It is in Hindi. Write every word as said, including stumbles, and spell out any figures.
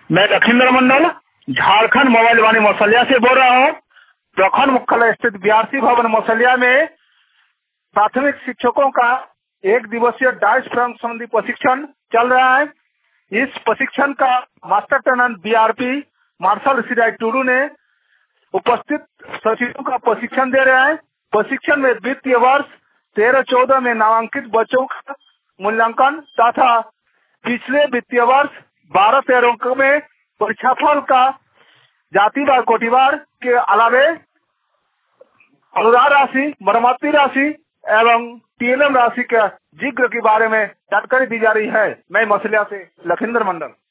मैं लखींद्र मंडल झारखंड मोबाइल वाणी मौसलिया से बोल रहा हूँ। प्रखंड मुख्यालय स्थित बीआरसी भवन मौसलिया में प्राथमिक शिक्षकों का एक दिवसीय डाइस फ्रंट संबंधी प्रशिक्षण चल रहा है। इस प्रशिक्षण का master trainer BRP Marshal Rishiraj Tudu ने उपस्थित सचिवों का प्रशिक्षण दे रहे हैं। प्रशिक्षण में वित्तीय वर्ष तेरह चौदह में नामांकित बच्चों का मूल्यांकन तथा पिछले वित्तीय वर्ष बारह तेरह में परीक्षाफल का जातिवार कोटिवार के अलावे अनुदान राशि, मरम्मती राशि एवं टीएलएम राशि के जिक्र के बारे में जानकारी दी जा रही है। मैं मौसलिया से लखींद्र मंडल।